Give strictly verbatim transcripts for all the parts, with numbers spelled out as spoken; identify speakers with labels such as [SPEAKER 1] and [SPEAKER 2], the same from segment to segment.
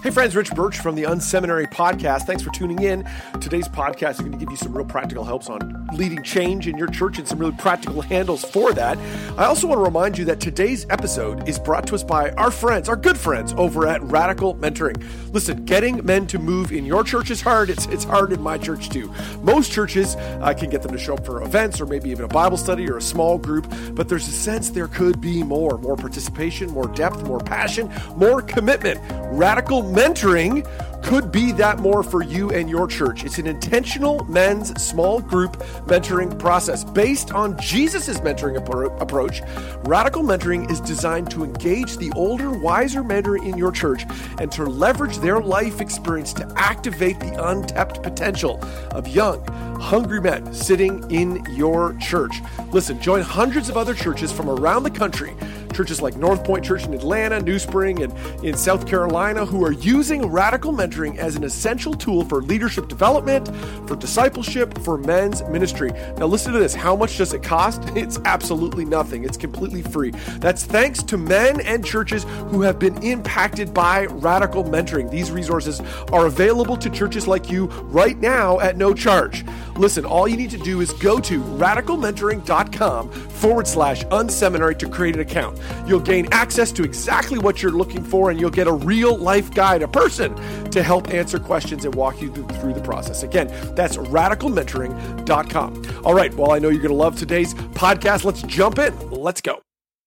[SPEAKER 1] Hey friends, Rich Birch from the Unseminary Podcast. Thanks for tuning in. Today's podcast is going to give you some real practical helps on leading change in your church and some really practical handles for that. I also want to remind you that today's episode is brought to us by our friends, our good friends over at Radical Mentoring. Listen, getting men to move in your church is hard. It's it's hard in my church too. Most churches uh, can get them to show up for events or maybe even a Bible study or a small group, but there's a sense there could be more, more participation, more depth, more passion, more commitment. Radical Mentoring could be that more for you and your church. It's an intentional men's small group mentoring process based on Jesus' mentoring appro- approach. Radical Mentoring is designed to engage the older, wiser mentor in your church and to leverage their life experience to activate the untapped potential of young, hungry men sitting in your church. Listen, join hundreds of other churches from around the country, churches like North Point Church in Atlanta, New Spring, and in South Carolina, who are using Radical Mentoring as an essential tool for leadership development, for discipleship, for men's ministry. Now listen to this. How much does it cost? It's absolutely nothing. It's completely free. That's thanks to men and churches who have been impacted by Radical Mentoring. These resources are available to churches like you right now at no charge. Listen, all you need to do is go to radicalmentoring.com forward slash unseminary to create an account. You'll gain access to exactly what you're looking for, and you'll get a real life guide, a person to help answer questions and walk you through the process. Again, that's radical mentoring dot com. All right, well, I know you're going to love today's podcast. Let's jump in. Let's go.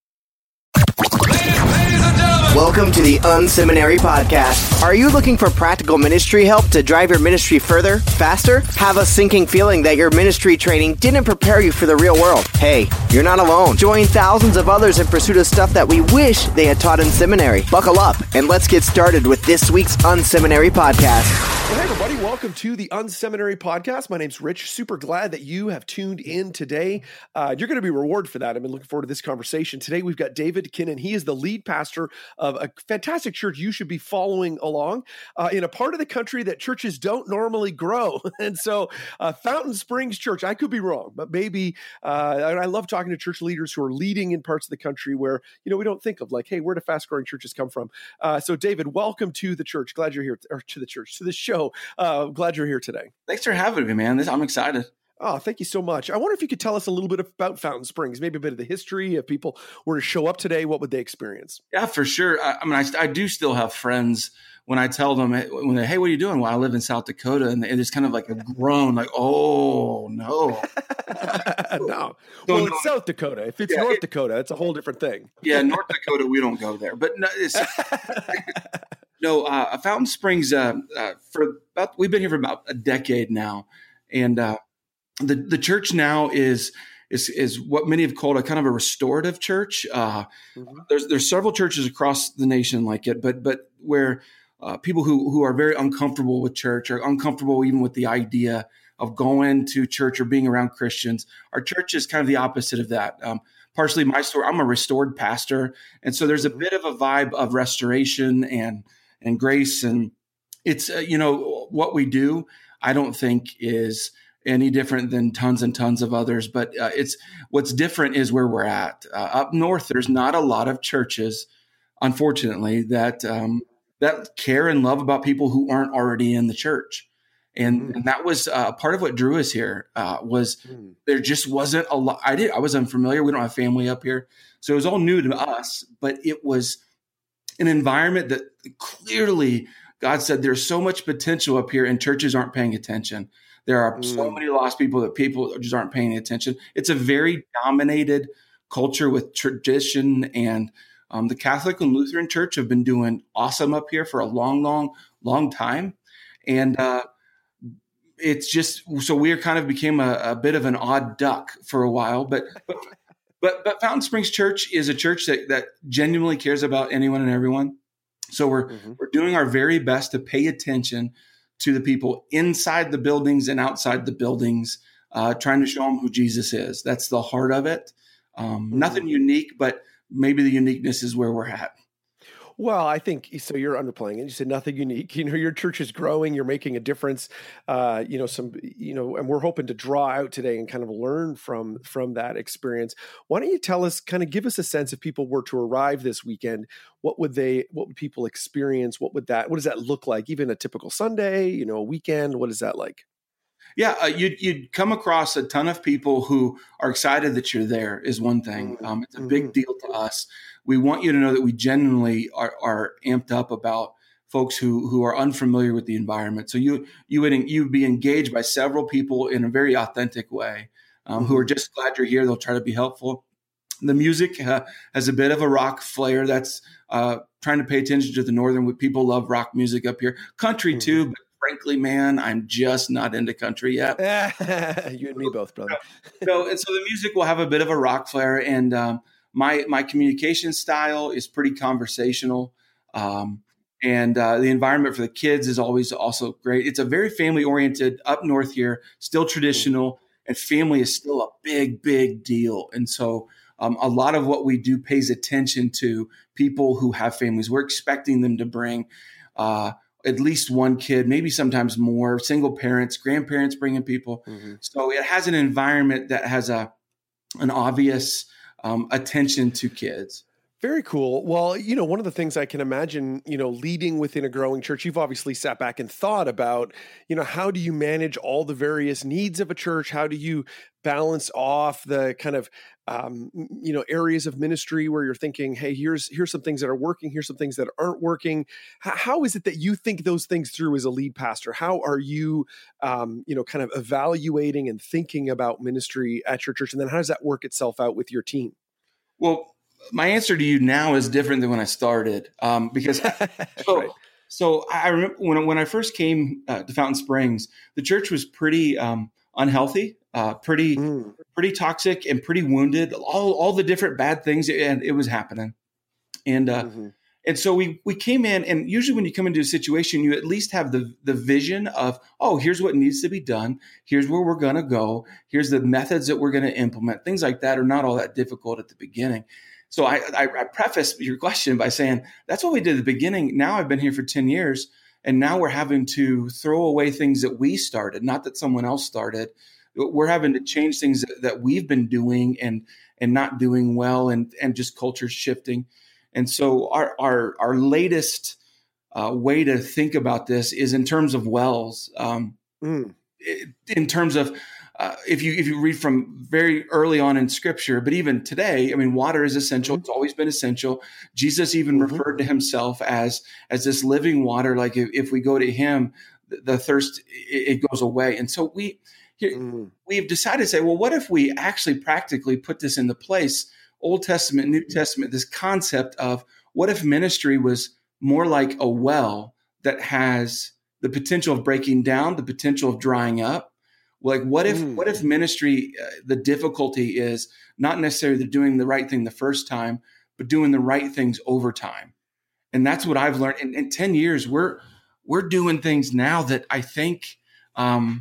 [SPEAKER 2] Welcome to the Unseminary Podcast. Are you looking for practical ministry help to drive your ministry further, faster? Have a sinking feeling that your ministry training didn't prepare you for the real world? Hey, you're not alone. Join thousands of others in pursuit of stuff that we wish they had taught in seminary. Buckle up and let's get started with this week's Unseminary Podcast.
[SPEAKER 1] Well, hey everybody, welcome to the Unseminary Podcast. My name's Rich. Super glad that you have tuned in today. Uh, you're going to be rewarded for that. I've been looking forward to this conversation. Today we've got David Kinnan. He is the lead pastor of a fantastic church you should be following along uh, in a part of the country that churches don't normally grow. And so uh, Fountain Springs Church, I could be wrong, but maybe, uh, and I love talking to church leaders who are leading in parts of the country where, you know, we don't think of like, hey, where do fast growing churches come from? Uh, so David, welcome to the church. Glad you're here, or to the church, to the show. Uh, glad you're here today.
[SPEAKER 3] Thanks for having me, man. This, I'm excited.
[SPEAKER 1] Oh, thank you so much. I wonder if you could tell us a little bit about Fountain Springs, maybe a bit of the history. If people were to show up today, what would they experience?
[SPEAKER 3] Yeah, for sure. I, I mean, I, I do still have friends when I tell them, when they, hey, what are you doing? Well, I live in South Dakota. And it's kind of like a groan, like, oh, no.
[SPEAKER 1] no. Well, it's South Dakota. If it's yeah, North it, Dakota, it's a whole different thing.
[SPEAKER 3] Yeah, North Dakota, we don't go there. But no, it's, no uh, Fountain Springs, uh, uh, for about, we've been here for about a decade now. And uh, the the church now is is is what many have called a kind of a restorative church. Uh, mm-hmm. There's there's several churches across the nation like it, but but where uh, people who who are very uncomfortable with church or uncomfortable even with the idea of going to church or being around Christians. Our church is kind of the opposite of that. Um, partially my story. I'm a restored pastor, and so there's a bit of a vibe of restoration and and grace, and it's uh, you know what we do. I don't think is any different than tons and tons of others, but uh, it's what's different is where we're at. Uh, up north, there's not a lot of churches, unfortunately, that um, that care and love about people who aren't already in the church, and, mm. and that was uh, part of what drew us here. Uh, was mm. there just wasn't a lot. I did. I was unfamiliar. We don't have family up here, so it was all new to us. But it was an environment that clearly God said there's so much potential up here, and churches aren't paying attention. There are mm. so many lost people that people just aren't paying attention. It's a very dominated culture with tradition, and um, the Catholic and Lutheran Church have been doing awesome up here for a long, long, long time. And uh, it's just, so we kind of became a, a bit of an odd duck for a while, but, but, but, but Fountain Springs Church is a church that, that genuinely cares about anyone and everyone. So we're mm-hmm. we're doing our very best to pay attention to the people inside the buildings and outside the buildings, uh, trying to show them who Jesus is. That's the heart of it. Um, mm-hmm. Nothing unique, but maybe the uniqueness is where we're at.
[SPEAKER 1] Well, I think so. You're underplaying it. You said nothing unique. You know, your church is growing. You're making a difference. Uh, you know, some. You know, and we're hoping to draw out today and kind of learn from from that experience. Why don't you tell us, kind of give us a sense, if people were to arrive this weekend, what would they? What would people experience? What would that? What does that look like? Even a typical Sunday, you know, a weekend. What is that like?
[SPEAKER 3] Yeah, uh, you'd, you'd come across a ton of people who are excited that you're there is one thing. Um, it's a big deal to us. We want you to know that we genuinely are, are amped up about folks who who are unfamiliar with the environment. So you you would you would be engaged by several people in a very authentic way, um, who are just glad you're here. They'll try to be helpful. The music uh, has a bit of a rock flair. That's uh, trying to pay attention to the northern. People love rock music up here, country mm-hmm. too. But frankly, man, I'm just not into country yet.
[SPEAKER 1] You and me both, brother.
[SPEAKER 3] so, and so the music will have a bit of a rock flair, and um, my my communication style is pretty conversational, um, and uh, the environment for the kids is always also great. It's a very family oriented up north here, still traditional, mm-hmm. and family is still a big, big deal, and so. Um, a lot of what we do pays attention to people who have families. We're expecting them to bring uh, at least one kid, maybe sometimes more, single parents, grandparents bringing people. Mm-hmm. So it has an environment that has a an obvious um, attention to kids.
[SPEAKER 1] Very cool. Well, you know, one of the things I can imagine, you know, leading within a growing church, you've obviously sat back and thought about, you know, how do you manage all the various needs of a church? How do you balance off the kind of, um, you know, areas of ministry where you're thinking, hey, here's here's some things that are working, here's some things that aren't working. How, how is it that you think those things through as a lead pastor? How are you, um, you know, kind of evaluating and thinking about ministry at your church? And then how does that work itself out with your team?
[SPEAKER 3] Well, my answer to you now is different than when I started, um, because so, right. so I remember when when I first came uh, to Fountain Springs, the church was pretty um, unhealthy, uh, pretty mm. pretty toxic, and pretty wounded. All all the different bad things, and it was happening, and uh, mm-hmm. and so we we came in, and usually when you come into a situation, you at least have the the vision of, oh, here's what needs to be done, here's where we're going to go, here's the methods that we're going to implement. Things like that are not all that difficult at the beginning. So I, I, I preface your question by saying that's what we did at the beginning. Now I've been here for ten years, and now we're having to throw away things that we started, not that someone else started. We're having to change things that, that we've been doing and and not doing well, and and just culture shifting. And so our our our latest uh, way to think about this is in terms of wells, um, mm. in terms of. Uh, if you if you read from very early on in Scripture, but even today, I mean, water is essential. Mm-hmm. It's always been essential. Jesus even mm-hmm. referred to himself as as this living water. Like if, if we go to him, the, the thirst it, it goes away. And so we here, mm-hmm. we've decided to say, well, what if we actually practically put this into place? Old Testament, New Testament, this concept of what if ministry was more like a well that has the potential of breaking down, the potential of drying up. Like, what if, mm. what if ministry, uh, the difficulty is not necessarily doing the right thing the first time, but doing the right things over time. And that's what I've learned in, in ten years. We're, we're doing things now that I think, um,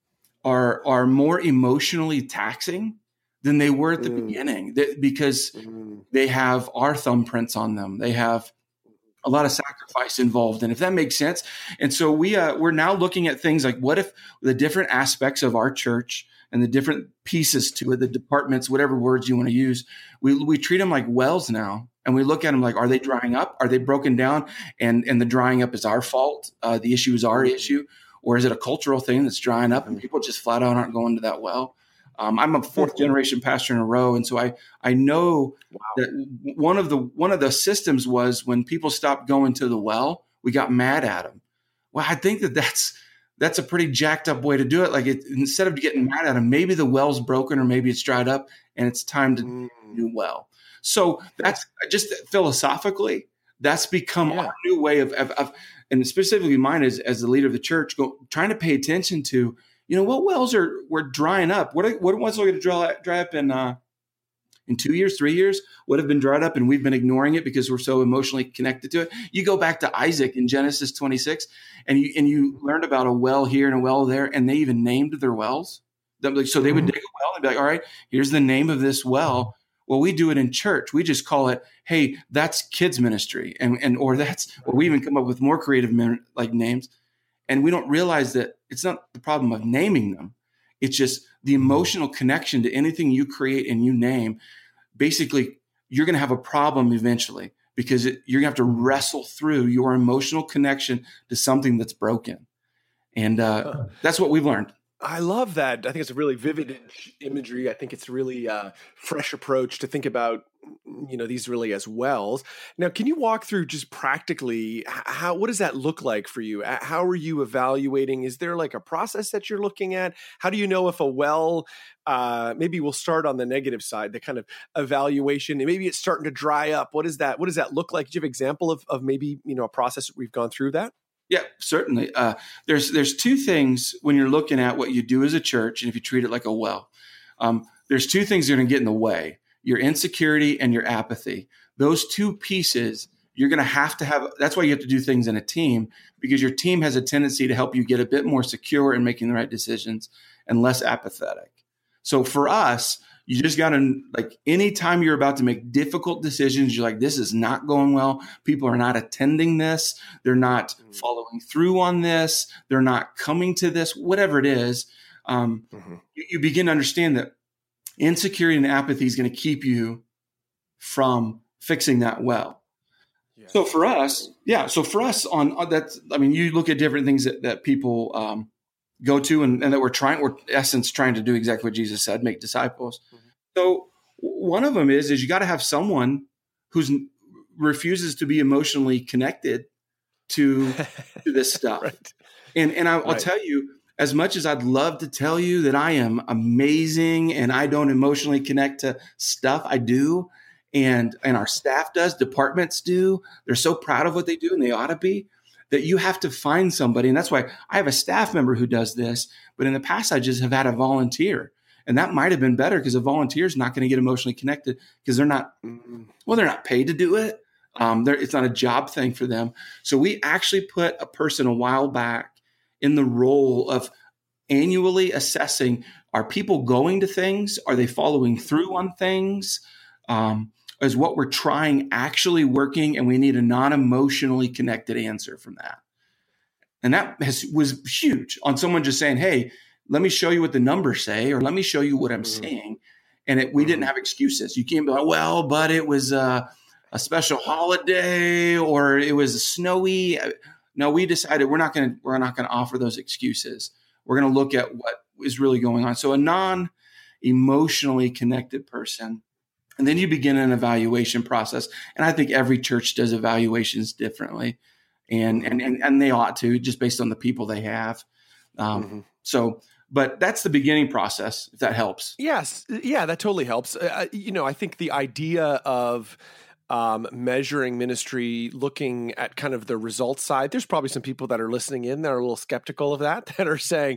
[SPEAKER 3] are, are more emotionally taxing than they were at the mm. beginning that, because mm. they have our thumbprints on them. They have a lot of sacrifice involved. And if that makes sense. And so we, uh, we're now looking at things like, what if the different aspects of our church and the different pieces to it, the departments, whatever words you want to use, we, we treat them like wells now. And we look at them like, are they drying up? Are they broken down? And, and the drying up is our fault. Uh, the issue is our issue. Or is it a cultural thing that's drying up and people just flat out aren't going to that well? Um, I'm a fourth generation pastor in a row. And so I, I know wow. that one of the, one of the systems was when people stopped going to the well, we got mad at them. Well, I think that that's, that's a pretty jacked up way to do it. Like it, instead of getting mad at them, maybe the well's broken or maybe it's dried up and it's time to mm. do well. So that's just philosophically, that's become yeah. our new way of, of, of, and specifically mine as, as the leader of the church, go, trying to pay attention to, you know, what wells are we're drying up? What are, what ones are going to dry, dry up in uh, in two years, three years? What have been dried up, and we've been ignoring it because we're so emotionally connected to it. You go back to Isaac in Genesis twenty-six, and you and you learned about a well here and a well there, and they even named their wells. So they would dig a well and be like, "All right, here's the name of this well. Well, we do it in church. We just call it, hey, that's kids ministry. And, and, or that's, or we even come up with more creative men, like names. And we don't realize that it's not the problem of naming them. It's just the emotional connection to anything you create and you name. Basically, you're going to have a problem eventually because it, you're going to have to wrestle through your emotional connection to something that's broken. And uh, that's what we've learned.
[SPEAKER 1] I love that. I think it's a really vivid imagery. I think it's a really uh, fresh approach to think about, you know, these really as wells. Now, can you walk through just practically how, what does that look like for you? How are you evaluating? Is there like a process that you're looking at? How do you know if a well, uh, maybe we'll start on the negative side, the kind of evaluation, and maybe it's starting to dry up. What is that? What does that look like? Do you have an example of, of maybe, you know, a process that we've gone through that?
[SPEAKER 3] Yeah, certainly. Uh, there's there's two things when you're looking at what you do as a church, and if you treat it like a well, um, there's two things that are going to get in the way: your insecurity and your apathy. Those two pieces, you're going to have to have. That's why you have to do things in a team, because your team has a tendency to help you get a bit more secure in making the right decisions and less apathetic. So for us, you just got to, like, anytime you're about to make difficult decisions, you're like, this is not going well. People are not attending this. They're not following through on this. They're not coming to this, whatever it is. Um, mm-hmm. you, you begin to understand that insecurity and apathy is going to keep you from fixing that well. Yeah. So for us, yeah. So for us on, on that, I mean, you look at different things that, that people, um, go to and, and that we're trying, we're in essence trying to do exactly what Jesus said, make disciples. Mm-hmm. So one of them is, is you got to have someone who's refuses to be emotionally connected to, to this stuff. Right. And, and I, right. I'll tell you, as much as I'd love to tell you that I am amazing and I don't emotionally connect to stuff, I do. And, and our staff does, departments do. They're so proud of what they do, and they ought to be. That you have to find somebody. And that's why I have a staff member who does this. But in the past, I just have had a volunteer. And that might have been better because a volunteer is not going to get emotionally connected because they're not, well, they're not paid to do it. Um, it's not a job thing for them. So we actually put a person a while back in the role of annually assessing, are people going to things? Are they following through on things? Um, Is what we're trying actually working? And we need a non-emotionally connected answer from that. And that has, was huge on someone just saying, hey, let me show you what the numbers say, or let me show you what I'm mm-hmm. saying. And it, we mm-hmm. didn't have excuses. You can't be like, well, but it was a, a special holiday or it was snowy. No, we decided we're not going to, we're not going to offer those excuses. We're going to look at what is really going on. So a non-emotionally connected person. And then you begin an evaluation process. And I think every church does evaluations differently. And and and, and they ought to, just based on the people they have. Um, mm-hmm. So, but that's the beginning process, if that helps.
[SPEAKER 1] Yes. Yeah, that totally helps. Uh, you know, I think the idea of um, measuring ministry, looking at kind of the results side, there's probably some people that are listening in that are a little skeptical of that, that are saying,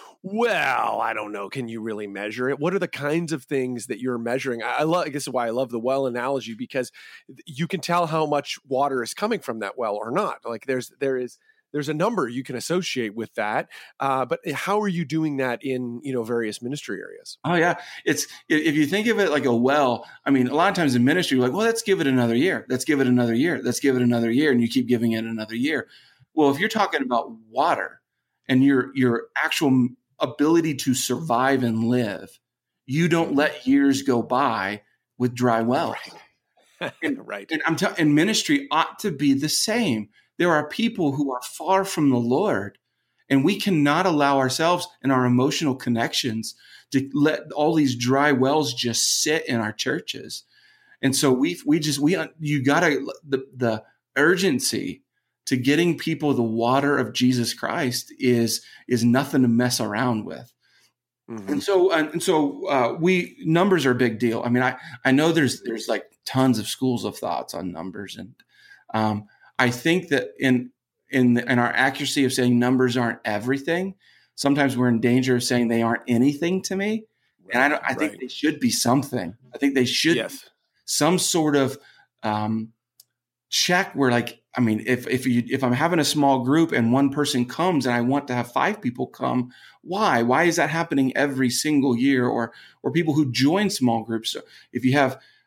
[SPEAKER 1] well, I don't know. Can you really measure it? What are the kinds of things that you're measuring? I, I love, I guess why I love the well analogy, because you can tell how much water is coming from that well or not. Like there's, there is, there's a number you can associate with that. Uh, but how are you doing that in, you know, various ministry areas?
[SPEAKER 3] Oh yeah. It's, if you think of it like a well, I mean, a lot of times in ministry, you're like, well, let's give it another year. Let's give it another year. Let's give it another year. And you keep giving it another year. Well, if you're talking about water and your, your actual ability to survive and live, you don't let years go by with dry wells.
[SPEAKER 1] Right.
[SPEAKER 3] And,
[SPEAKER 1] right.
[SPEAKER 3] and I'm telling, and ministry ought to be the same. There are people who are far from the Lord, and we cannot allow ourselves and our emotional connections to let all these dry wells just sit in our churches. And so we we just we you gotta the the urgency to getting people the water of Jesus Christ is is nothing to mess around with. Mm-hmm. And so and so uh, we numbers are a big deal. I mean, I I know there's there's like tons of schools of thoughts on numbers, and um, I think that in in in our accuracy of saying numbers aren't everything, sometimes we're in danger of saying they aren't anything to me. Right. And I don't. I think right. they should be something. I think they should
[SPEAKER 1] yes.
[SPEAKER 3] be some sort of um, check where, like, I mean, if if you if I'm having a small group and one person comes and I want to have five people come, why? Why is that happening every single year? Or or people who join small groups. So if you have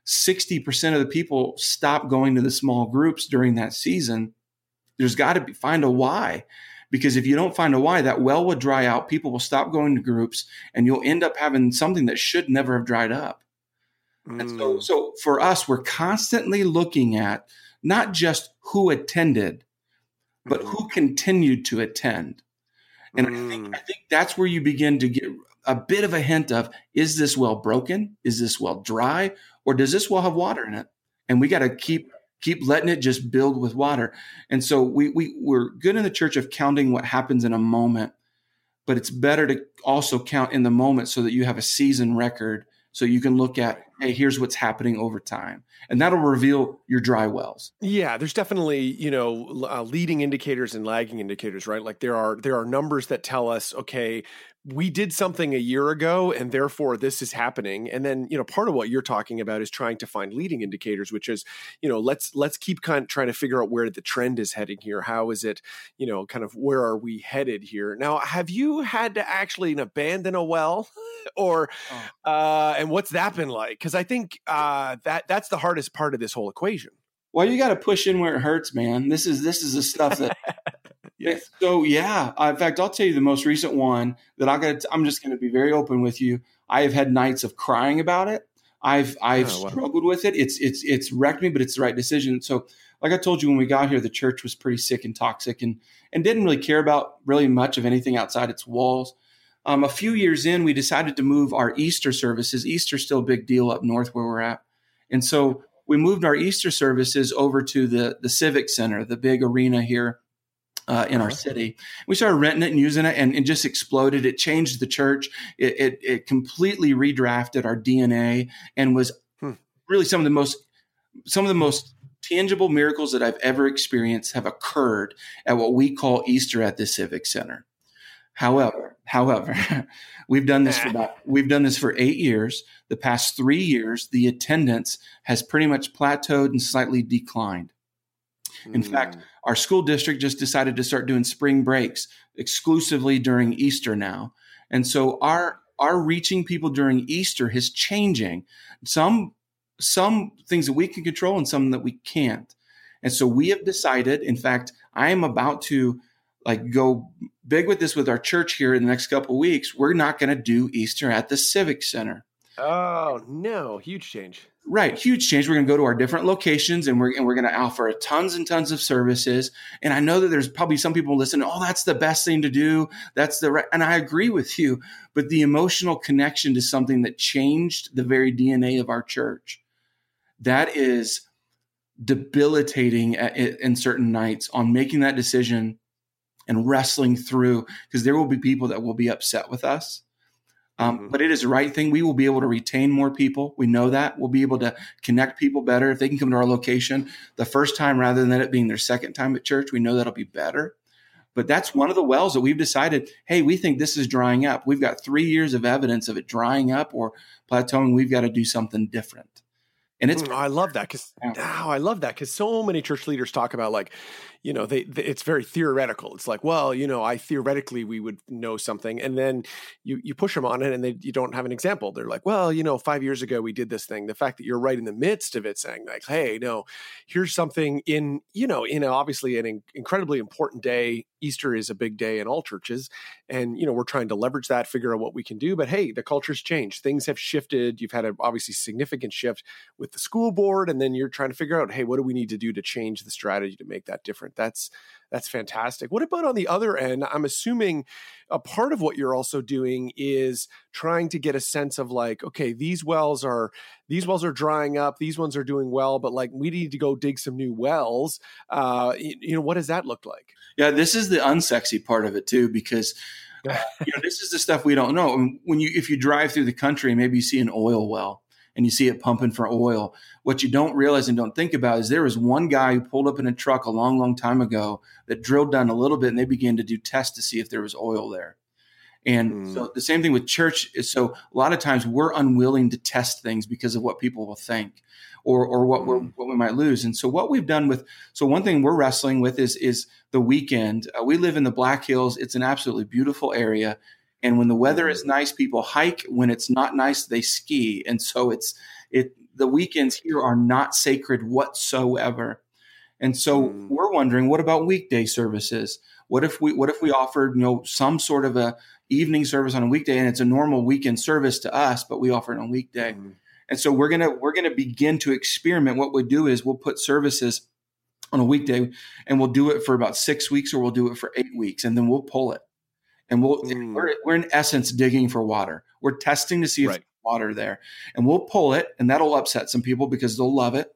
[SPEAKER 3] sixty percent of the people stop going to the small groups during that season, there's got to be find a why. Because if you don't find a why, that well will dry out. People will stop going to groups, and you'll end up having something that should never have dried up. Mm. And so, so for us, we're constantly looking at not just who attended, but mm. who continued to attend. And mm. I think I think that's where you begin to get a bit of a hint of, is this well broken? Is this well dry? Or does this well have water in it? And we got to keep keep letting it just build with water. And so we, we, we're good in the church of counting what happens in a moment, but it's better to also count in the moment so that you have a season record so you can look at, hey, here's what's happening over time. And that'll reveal your dry wells.
[SPEAKER 1] Yeah, there's definitely, you know, uh, leading indicators and lagging indicators, right? Like there are there are numbers that tell us, okay, we did something a year ago and therefore this is happening. And then, you know, part of what you're talking about is trying to find leading indicators, which is, you know, let's let's keep kind of trying to figure out where the trend is heading here. How is it, you know, kind of where are we headed here? Now, have you had to actually abandon a well or oh. uh, and what's that been like? Because I think uh, that that's the hardest part of this whole equation.
[SPEAKER 3] Well, you got to push in where it hurts, man. This is this is the stuff that. Yes. So yeah, uh, in fact, I'll tell you the most recent one that I got. I'm just going to be very open with you. I have had nights of crying about it. I've I've oh, wow. struggled with it. It's it's it's wrecked me, but it's the right decision. So, like I told you when we got here, the church was pretty sick and toxic, and and didn't really care about really much of anything outside its walls. Um, a few years in, we decided to move our Easter services. Easter's still a big deal up north where we're at, and so we moved our Easter services over to the the Civic Center, the big arena here. Uh, in our city. We started renting it and using it, and it just exploded. It changed the church. It, it, it completely redrafted our D N A and was hmm. really some of the most, some of the most tangible miracles that I've ever experienced have occurred at what we call Easter at the Civic Center. However, however, we've done this for about, we've done this for eight years. The past three years, the attendance has pretty much plateaued and slightly declined. In mm. fact, our school district just decided to start doing spring breaks exclusively during Easter now. And so our our reaching people during Easter is changing. Some some things that we can control and some that we can't. And so we have decided, in fact, I am about to like go big with this with our church here in the next couple of weeks. We're not going to do Easter at the Civic Center.
[SPEAKER 1] Oh, no, huge change.
[SPEAKER 3] Right. Huge change. We're going to go to our different locations and we're, and we're going to offer tons and tons of services. And I know that there's probably some people listening, oh, that's the best thing to do. That's the right. And I agree with you. But the emotional connection to something that changed the very D N A of our church, that is debilitating at, in certain nights on making that decision and wrestling through, because there will be people that will be upset with us. Um, mm-hmm. But it is the right thing. We will be able to retain more people. We know that. We'll be able to connect people better. If they can come to our location the first time rather than it being their second time at church, we know that'll be better. But that's one of the wells that we've decided, hey, we think this is drying up. We've got three years of evidence of it drying up or plateauing. We've got to do something different. And it's,
[SPEAKER 1] mm, I love that because oh, I love that because so many church leaders talk about like, you know, they, they it's very theoretical. It's like, well, you know, I theoretically we would know something, and then you you push them on it, and they you don't have an example. They're like, well, you know, five years ago we did this thing. The fact that you're right in the midst of it, saying like, hey, no, here's something in you know in a, obviously an in, incredibly important day. Easter is a big day in all churches, and you know we're trying to leverage that, figure out what we can do. But hey, the culture's changed. Things have shifted. You've had a obviously significant shift with the school board, and then you're trying to figure out, hey, what do we need to do to change the strategy to make that different? That's that's fantastic. What about on the other end? I'm assuming a part of what you're also doing is trying to get a sense of like, okay, these wells are these wells are drying up. These ones are doing well, but like we need to go dig some new wells. Uh, you, you know, what does that look like?
[SPEAKER 3] Yeah, this is the unsexy part of it too, because uh, you know this is the stuff we don't know. When you if you drive through the country, maybe you see an oil well and you see it pumping for oil. What you don't realize and don't think about is there was one guy who pulled up in a truck a long, long time ago that drilled down a little bit, and they began to do tests to see if there was oil there. And mm. so the same thing with church is, so a lot of times we're unwilling to test things because of what people will think or or what mm. we're, what we might lose. And so what we've done with, so one thing we're wrestling with is, is the weekend. Uh, we live in the Black Hills. It's an absolutely beautiful area. And when the weather is nice, people hike. When it's not nice, they ski. And so it's, it, the weekends here are not sacred whatsoever. And so mm. we're wondering, what about weekday services? What if we what if we offered, you know, some sort of a evening service on a weekday, and it's a normal weekend service to us, but we offer it on a weekday. Mm. And so we're gonna we're gonna begin to experiment. What we do is we'll put services on a weekday, and we'll do it for about six weeks, or we'll do it for eight weeks, and then we'll pull it. And we'll mm. we're we're in essence digging for water. We're testing to see if
[SPEAKER 1] right.
[SPEAKER 3] there's water there, and we'll pull it, and that'll upset some people because they'll love it.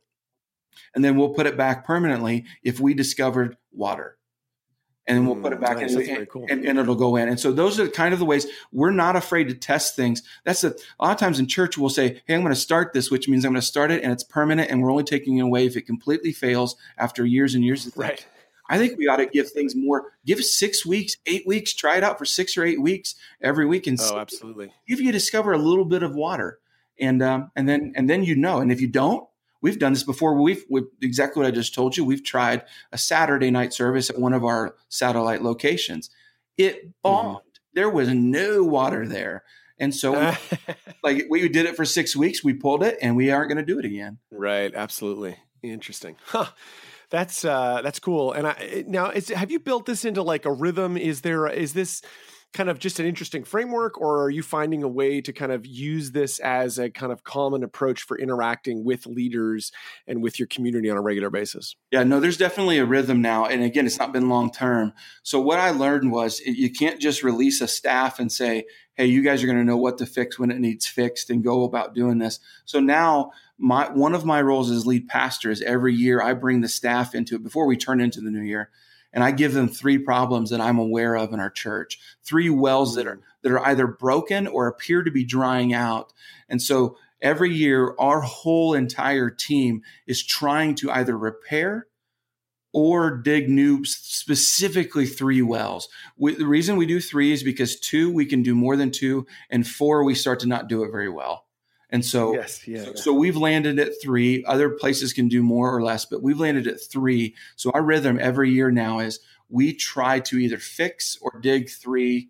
[SPEAKER 3] And then we'll put it back permanently if we discovered water. And then we'll put it back
[SPEAKER 1] nice.
[SPEAKER 3] in,
[SPEAKER 1] That's
[SPEAKER 3] and,
[SPEAKER 1] very cool.
[SPEAKER 3] and, and it'll go in. And so those are kind of the ways we're not afraid to test things. That's a, a lot of times in church, we'll say, hey, I'm going to start this, which means I'm going to start it and it's permanent. And we're only taking it away if it completely fails after years and years of things.
[SPEAKER 1] Right.
[SPEAKER 3] I think we ought to give things more, give six weeks, eight weeks, try it out for six or eight weeks every week. And
[SPEAKER 1] oh, absolutely.
[SPEAKER 3] If you discover a little bit of water and, um, and then, and then, you know, and if you don't, we've done this before. We've, we've exactly what I just told you. We've tried a Saturday night service at one of our satellite locations. It bombed. Mm-hmm. There was no water there. And so like we did it for six weeks. We pulled it and we aren't going to do it again.
[SPEAKER 1] Right. Absolutely. Interesting. Huh. That's, uh, that's cool. And I, now is, have you built this into like a rhythm? Is there, is this kind of just an interesting framework, or are you finding a way to kind of use this as a kind of common approach for interacting with leaders and with your community on a regular basis?
[SPEAKER 3] Yeah, no, there's definitely a rhythm now. And again, it's not been long term. So what I learned was you can't just release a staff and say, hey, you guys are going to know what to fix when it needs fixed and go about doing this. So now my one of my roles as lead pastor is every year I bring the staff into it before we turn into the new year. And I give them three problems that I'm aware of in our church, three wells that are that are either broken or appear to be drying out. And so every year, our whole entire team is trying to either repair or dig new, specifically three wells. We, the reason we do three is because two, we can do more than two, and four, we start to not do it very well. And so,
[SPEAKER 1] yes, yeah,
[SPEAKER 3] so,
[SPEAKER 1] yeah.
[SPEAKER 3] so we've landed at three. Other places can do more or less, but we've landed at three. So our rhythm every year now is we try to either fix or dig three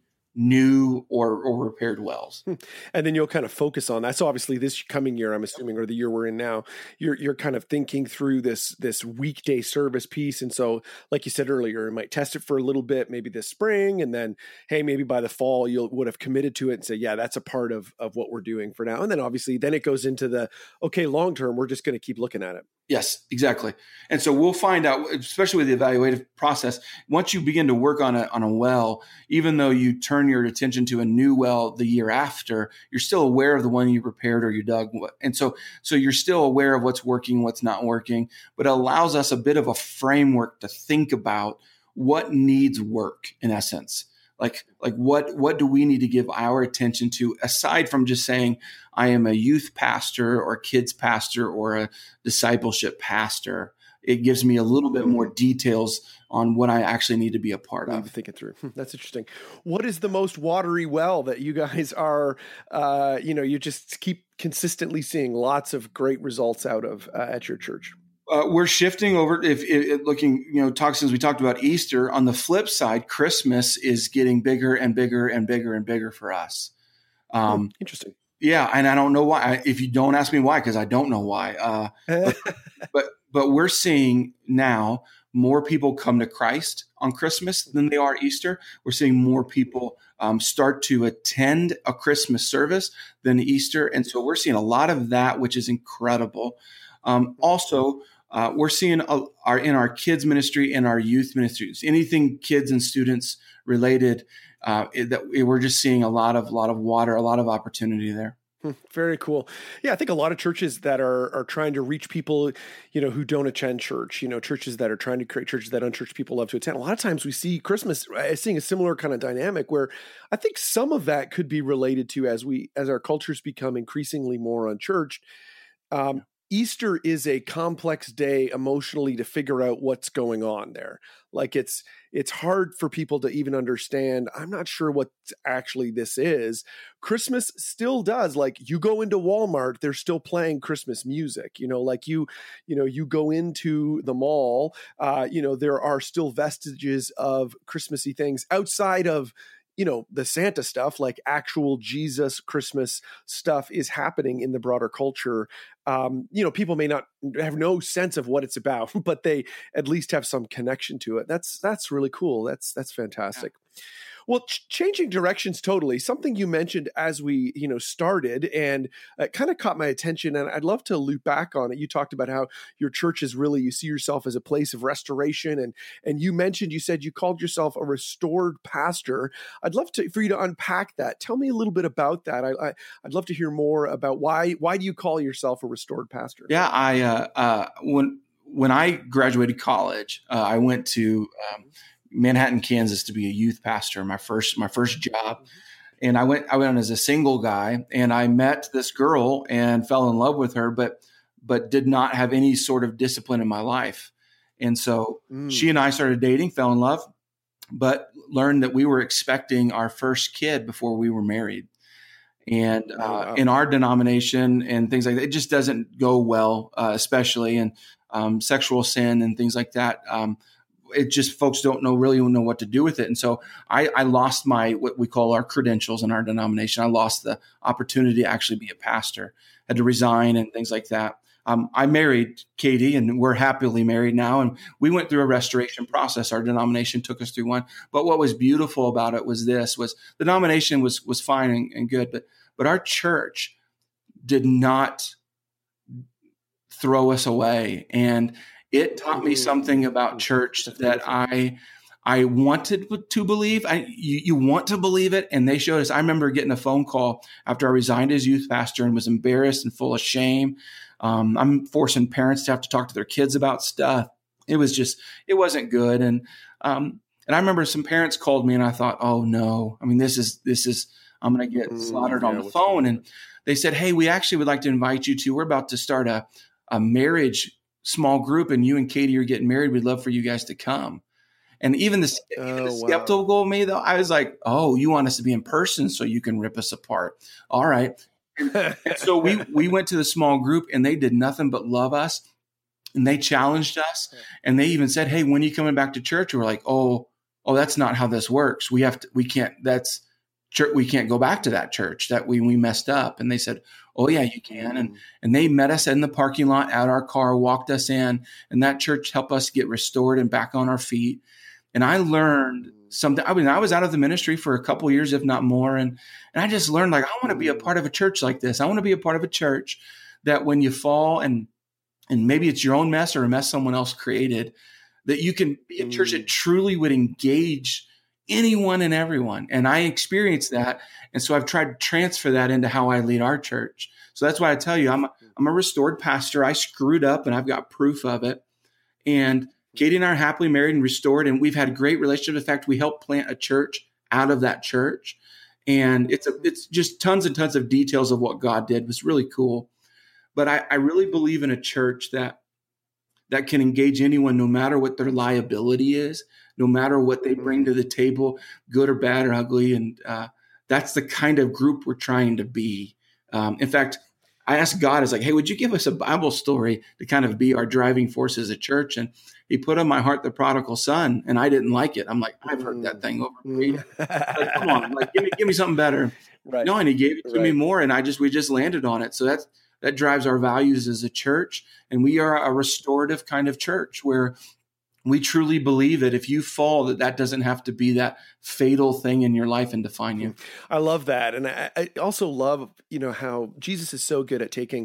[SPEAKER 3] new or, or repaired wells.
[SPEAKER 1] And then you'll kind of focus on that. So obviously this coming year, I'm assuming, or the year we're in now, you're you're kind of thinking through this this weekday service piece. And so, like you said earlier, you might test it for a little bit, maybe this spring, and then, hey, maybe by the fall you would have committed to it and say, yeah, that's a part of of what we're doing for now. And then obviously then it goes into the, okay, long term, we're just going to keep looking at it.
[SPEAKER 3] Yes, exactly. And so we'll find out, especially with the evaluative process, once you begin to work on a on a well, even though you turn your attention to a new well the year after, you're still aware of the one you repaired or you dug. And so, so you're still aware of what's working, what's not working, but it allows us a bit of a framework to think about what needs work in essence. Like, like what, what do we need to give our attention to aside from just saying, I am a youth pastor or a kids pastor or a discipleship pastor? It gives me a little bit more details on what I actually need to be a part of.
[SPEAKER 1] Thinking through. That's interesting. What is the most watery well that you guys are, uh, you know, you just keep consistently seeing lots of great results out of uh, at your church?
[SPEAKER 3] Uh, we're shifting over. If, if looking, you know, talk since we talked about Easter. On the flip side, Christmas is getting bigger and bigger and bigger and bigger for us. Um,
[SPEAKER 1] oh, interesting.
[SPEAKER 3] Yeah, and I don't know why. I, if you don't ask me why, because I don't know why. Uh, but, but but we're seeing now more people come to Christ on Christmas than they are Easter. We're seeing more people um, start to attend a Christmas service than Easter, and so we're seeing a lot of that, which is incredible. Um, also, uh, we're seeing a, our in our kids ministry and our youth ministries, anything kids and students related. Uh, that we're just seeing a lot of lot of water, a lot of opportunity there.
[SPEAKER 1] Very cool. Yeah, I think a lot of churches that are are trying to reach people, you know, who don't attend church, you know, churches that are trying to create churches that unchurched people love to attend. A lot of times we see Christmas uh, seeing a similar kind of dynamic where I think some of that could be related to as we as our cultures become increasingly more unchurched. Um, Easter is a complex day emotionally to figure out what's going on there. Like it's it's hard for people to even understand. I'm not sure what actually this is. Christmas still does. Like you go into Walmart, they're still playing Christmas music. You know, like you, you know, you go into the mall, uh, you know, there are still vestiges of Christmassy things outside of, you know, the Santa stuff, like actual Jesus Christmas stuff is happening in the broader culture. Um, you know, people may not have no sense of what it's about, but they at least have some connection to it. That's, that's really cool. That's, that's fantastic. Yeah. Well, ch- changing directions totally. Something you mentioned as we, you know, started, and it kind of caught my attention, and I'd love to loop back on it. You talked about how your church is really, you see yourself as a place of restoration, and and you mentioned, you said you called yourself a restored pastor. I'd love to for you to unpack that. Tell me a little bit about that. I, I I'd love to hear more about why why do you call yourself a restored pastor?
[SPEAKER 3] Yeah, I uh, uh, when when I graduated college, uh, I went to um, Manhattan, Kansas, to be a youth pastor. My first, my first job, and I went. I went as a single guy, and I met this girl and fell in love with her, but but did not have any sort of discipline in my life. And so mm. she and I started dating, fell in love, but learned that we were expecting our first kid before we were married. And uh, oh, wow. in our denomination and things like that, it just doesn't go well, uh, especially in um, sexual sin and things like that. Um, It just folks don't know really know what to do with it. And so I, I lost my, what we call our credentials in our denomination. I lost the opportunity to actually be a pastor, had to resign and things like that. Um, I married Katie, and we're happily married now. And we went through a restoration process. Our denomination took us through one. But what was beautiful about it was this, was the denomination was, was fine and, and good, but, but our church did not throw us away. And it taught me something about church that I I wanted to believe. I you, you want to believe it, and they showed us. I remember getting a phone call after I resigned as youth pastor and was embarrassed and full of shame. Um, I'm forcing parents to have to talk to their kids about stuff. It was just, it wasn't good. And um, and I remember some parents called me, and I thought, oh no, I mean this is this is I'm going to get slaughtered mm, yeah, on the phone. And they said, hey, we actually would like to invite you to. We're about to start a a marriage small group, and you and Katie are getting married. We'd love for you guys to come. And even the, oh, even the skeptical wow. of me, though, I was like, oh, you want us to be in person so you can rip us apart. All right. And so we, we went to the small group, and they did nothing but love us, and they challenged us. And they even said, hey, when are you coming back to church? And we're like, oh, oh, that's not how this works. We have to, we can't, that's church. We can't go back to that church that we, we messed up. And they said, oh yeah, you can. And, and they met us in the parking lot at our car, walked us in, and that church helped us get restored and back on our feet. And I learned something. I mean, I was out of the ministry for a couple of years, if not more. And, and I just learned, like, I want to be a part of a church like this. I want to be a part of a church that when you fall, and, and maybe it's your own mess or a mess someone else created, that you can be a church that truly would engage anyone and everyone. And I experienced that. And so I've tried to transfer that into how I lead our church. So that's why I tell you, I'm a, I'm a restored pastor. I screwed up, and I've got proof of it. And Katie and I are happily married and restored, and we've had a great relationship. In fact, we helped plant a church out of that church. And it's a, it's just tons and tons of details of what God did. It was really cool. But I, I really believe in a church that that can engage anyone, no matter what their liability is, no matter what they bring to the table, good or bad or ugly. And uh, that's the kind of group we're trying to be. Um, in fact, I asked God, I was like, hey, would you give us a Bible story to kind of be our driving force as a church? And he put on my heart the prodigal son, and I didn't like it. I'm like, I've heard that thing over and over. Like, come on, like, give me, give me something better. Right. No, and he gave it to right. me more, and I just, we just landed on it. So that's, that drives our values as a church. And we are a restorative kind of church where we truly believe that if you fall, that that doesn't have to be that fatal thing in your life and define you.
[SPEAKER 1] I love that. And I, I also love, you know, how Jesus is so good at taking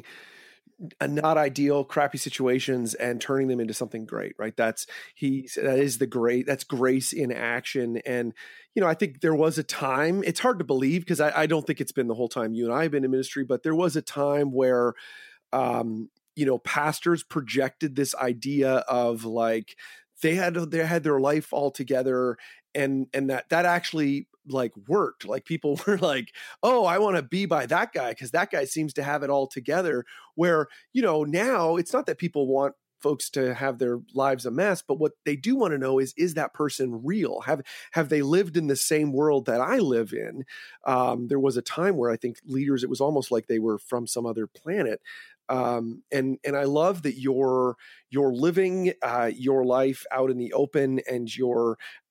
[SPEAKER 1] a not ideal, crappy situations and turning them into something great, right? That's, he, that is the great, that's grace in action. And, you know, I think there was a time, it's hard to believe because I, I don't think it's been the whole time you and I have been in ministry, but there was a time where, um, you know, pastors projected this idea of like, they had, they had their life all together, and, and that, that actually like worked. Like people were like, oh, I want to be by that guy because that guy seems to have it all together. Where, you know, now it's not that people want folks to have their lives a mess, but what they do want to know is, is that person real? Have, have they lived in the same world that I live in? Um, there was a time where I think leaders, it was almost like they were from some other planet. Um, and, and I love that you're, you're living, uh, your life out in the open, and you're,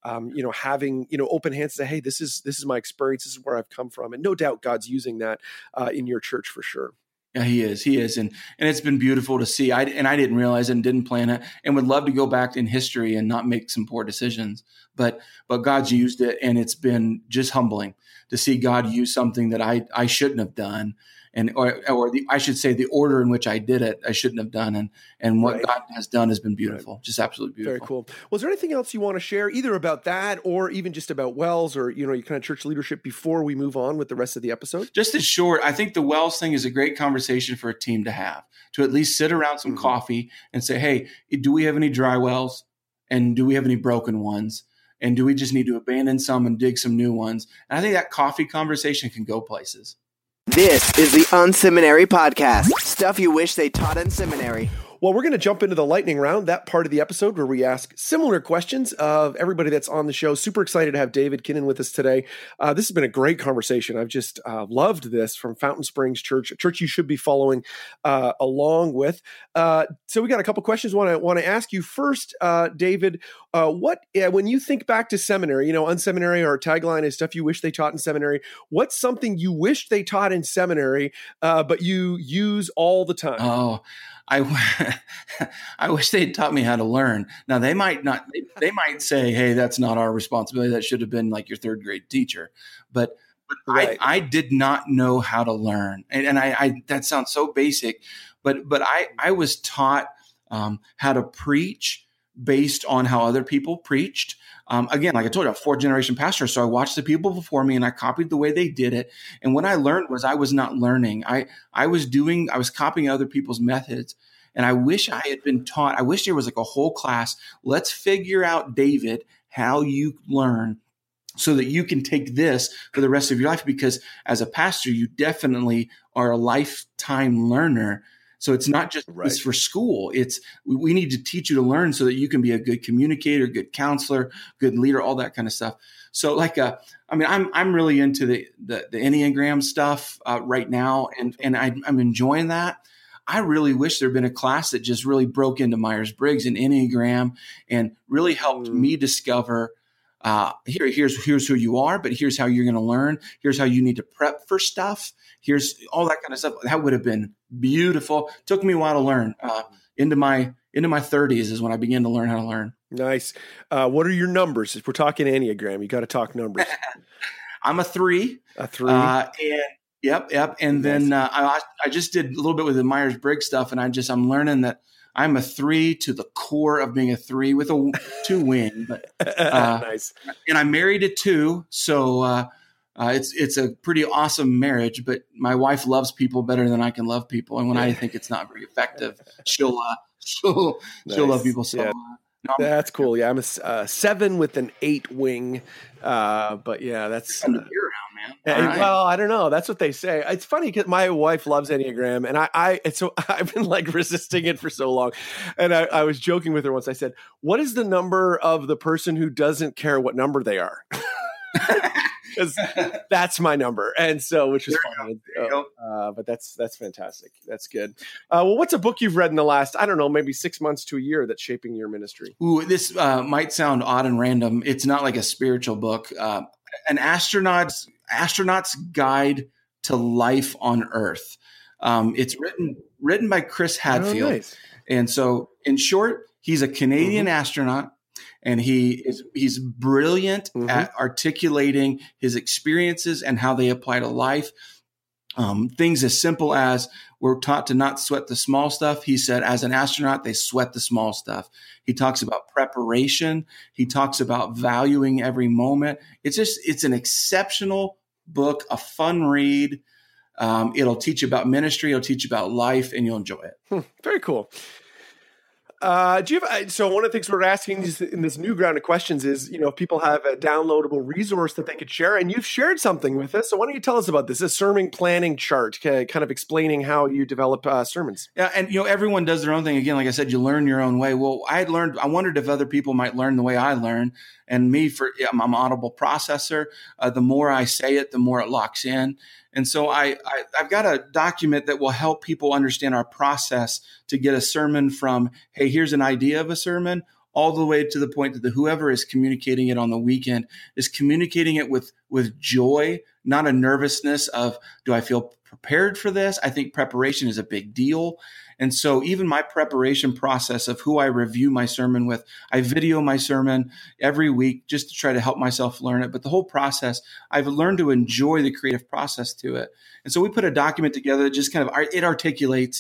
[SPEAKER 1] um, you know, having, you know, open hands to say, hey, this is, this is my experience. This is where I've come from. And no doubt God's using that uh, in your church for sure.
[SPEAKER 3] Yeah, he is. He is. And and it's been beautiful to see. I, and I didn't realize it and didn't plan it and would love to go back in history and not make some poor decisions. But but God's used it, and it's been just humbling to see God use something that I, I shouldn't have done. And or or the, I should say the order in which I did it, I shouldn't have done. And and what
[SPEAKER 1] Right.
[SPEAKER 3] God has done has been beautiful,
[SPEAKER 1] Right.
[SPEAKER 3] just absolutely beautiful.
[SPEAKER 1] Very cool. Was there anything else you want to share, either about that or even just about Wells or, you know, your kind of church leadership before we move on with the rest of the episode?
[SPEAKER 3] Just as short, I think the Wells thing is a great conversation for a team to have, to at least sit around some
[SPEAKER 1] Mhm.
[SPEAKER 3] coffee and say, hey, do we have any dry wells? And do we have any broken ones? And do we just need to abandon some and dig some new ones? And I think that coffee conversation can go places.
[SPEAKER 2] This is the Unseminary Podcast. Stuff you wish they taught in seminary.
[SPEAKER 1] Well, we're going to jump into the lightning round, that part of the episode where we ask similar questions of everybody that's on the show. Super excited to have David Kinnan with us today. Uh, this has been a great conversation. I've just uh, loved this from Fountain Springs Church, a church you should be following uh, along with. Uh, so we got a couple questions I want to want to ask you. First, uh, David, uh, what uh, when you think back to seminary, you know, unseminary, our tagline is stuff you wish they taught in seminary. What's something you wish they taught in seminary, uh, but you use all the time?
[SPEAKER 3] Oh, I, I wish they'd taught me how to learn. Now they might not, they, they might say, hey, that's not our responsibility. That should have been like your third grade teacher. But, but
[SPEAKER 1] Right.
[SPEAKER 3] I, I did not know how to learn. And, and I, I, that sounds so basic, but, but I, I was taught um, how to preach based on how other people preached. Um, again, like I told you, I'm a fourth generation pastor. So I watched the people before me and I copied the way they did it. And what I learned was I was not learning. I, I was doing, I was copying other people's methods. And I wish I had been taught, I wish there was like a whole class. Let's figure out, David, how you learn so that you can take this for the rest of your life. Because as a pastor, you definitely are a lifetime learner. So it's not just
[SPEAKER 1] Right.
[SPEAKER 3] it's for school. It's we, we need to teach you to learn so that you can be a good communicator, good counselor, good leader, all that kind of stuff. So like, uh, I mean, I'm I'm really into the the, the Enneagram stuff uh, right now, and and I, I'm enjoying that. I really wish there'd been a class that just really broke into Myers-Briggs and Enneagram and really helped
[SPEAKER 1] Mm.
[SPEAKER 3] me discover. Uh, here, here's here's who you are, but here's how you're going to learn. Here's how you need to prep for stuff. Here's all that kind of stuff. That would have been beautiful. Took me a while to learn. Uh, into my into my thirties is when I began to learn how to learn.
[SPEAKER 1] Nice. Uh, what are your numbers? If we're talking Enneagram, you got to talk numbers.
[SPEAKER 3] I'm a three.
[SPEAKER 1] A three.
[SPEAKER 3] Uh, and yep, yep. And then uh, I I just did a little bit with the Myers-Briggs stuff, and I just I'm learning that I'm a three to the core of being a three with a two wing. But uh,
[SPEAKER 1] nice.
[SPEAKER 3] and I'm married at two, so uh, uh, it's it's a pretty awesome marriage. But my wife loves people better than I can love people, and when I think it's not very effective, she'll uh, she'll
[SPEAKER 1] Nice.
[SPEAKER 3] she'll love people. So
[SPEAKER 1] Yeah.
[SPEAKER 3] uh, no, I'm
[SPEAKER 1] That's cool. Yeah, I'm a s- uh, seven with an eight wing. Uh, but yeah, that's.
[SPEAKER 3] fun to
[SPEAKER 1] Uh,
[SPEAKER 3] be around, man.
[SPEAKER 1] Hey,
[SPEAKER 3] All right.
[SPEAKER 1] well, I don't know. That's what they say. It's funny because my wife loves Enneagram, and I, I, and so I've been like resisting it for so long. And I, I was joking with her once. I said, "What is the number of the person who doesn't care what number they are?" Because that's my number, and so which is fun.
[SPEAKER 3] There you go.
[SPEAKER 1] Uh, but that's that's fantastic. That's good. Uh, well, what's a book you've read in the last I don't know, maybe six months to a year that's shaping your ministry?
[SPEAKER 3] Ooh, this uh, might sound odd and random. It's not like a spiritual book. Uh, an astronaut's astronaut's guide to life on Earth. Um, it's written written by Chris Hadfield,
[SPEAKER 1] Oh, nice.
[SPEAKER 3] and so in short, he's a Canadian astronaut, and he is he's brilliant
[SPEAKER 1] Mhm.
[SPEAKER 3] at articulating his experiences and how they apply to life. Um, things as simple as we're taught to not sweat the small stuff. He said, as an astronaut, they sweat the small stuff. He talks about preparation. He talks about valuing every moment. It's just, it's an exceptional book, a fun read. Um, it'll teach you about ministry. It'll teach you about life, and you'll enjoy it.
[SPEAKER 1] Hmm, very cool. Uh, do you have, so one of the things we're asking is in this new round of questions is, you know, if people have a downloadable resource that they could share, and you've shared something with us. So why don't you tell us about this, a sermon planning chart, kind of explaining how you develop uh, sermons.
[SPEAKER 3] Yeah, and you know, everyone does their own thing. Again, like I said, you learn your own way. Well, I had learned. I wondered if other people might learn the way I learn. And me, for yeah, I'm an audible processor. Uh, the more I say it, the more it locks in. And so I, I I've got a document that will help people understand our process to get a sermon from, hey, here's an idea of a sermon, all the way to the point that the whoever is communicating it on the weekend is communicating it with, with joy, not a nervousness of, do I feel prepared for this? I think preparation is a big deal. And so even my preparation process of who I review my sermon with, I video my sermon every week just to try to help myself learn it. But the whole process, I've learned to enjoy the creative process to it. And so we put a document together that just kind of, it articulates,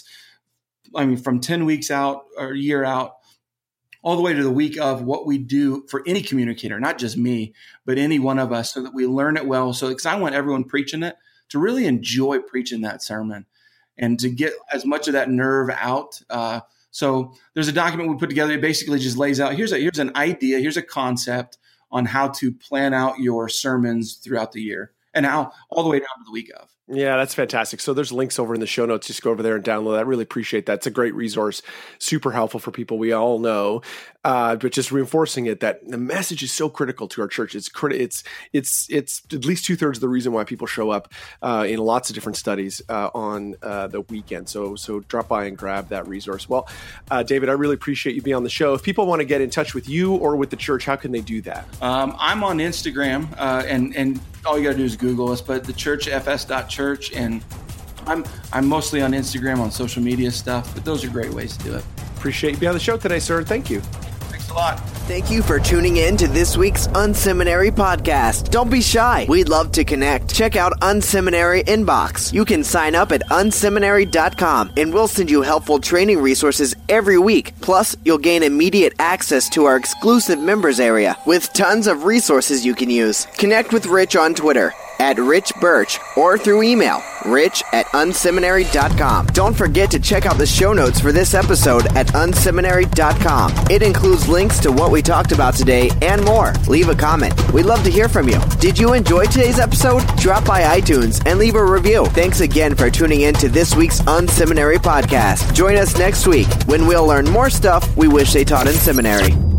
[SPEAKER 3] I mean, from ten weeks out or a year out, all the way to the week of what we do for any communicator, not just me, but any one of us, so that we learn it well. So, because I want everyone preaching it to really enjoy preaching that sermon and to get as much of that nerve out. Uh, so there's a document we put together. It basically just lays out, here's a, here's an idea, here's a concept on how to plan out your sermons throughout the year and how all the way down to the week of.
[SPEAKER 1] Yeah, that's fantastic. So there's links over in the show notes. Just go over there and download that. I really appreciate that. It's a great resource, super helpful for people we all know. Uh, but just reinforcing it, that the message is so critical to our church. It's criti- It's it's it's at least two thirds of the reason why people show up uh, in lots of different studies uh, on uh, the weekend. So so drop by and grab that resource. Well, uh, David, I really appreciate you being on the show. If people want to get in touch with you or with the church, how can they do that?
[SPEAKER 3] Um, I'm on Instagram, uh, and and all you got to do is Google us. But the church f s dot church, and I'm I'm mostly on Instagram on social media stuff. But those are great ways to do it.
[SPEAKER 1] Appreciate you being on the show today, sir. Thank you.
[SPEAKER 3] Thanks a lot.
[SPEAKER 2] Thank you for tuning in to this week's Unseminary podcast. Don't be shy. We'd love to connect. Check out Unseminary Inbox. You can sign up at unseminary dot com, and we'll send you helpful training resources every week. Plus, you'll gain immediate access to our exclusive members area with tons of resources you can use. Connect with Rich on Twitter at Rich Birch or through email, rich at unseminary dot com. Don't forget to check out the show notes for this episode at unseminary dot com. It includes links to what we talked about today and more. Leave a comment. We'd love to hear from you. Did you enjoy today's episode? Drop by iTunes and leave a review. Thanks again for tuning in to this week's Unseminary podcast. Join us next week when we'll learn more stuff we wish they taught in seminary.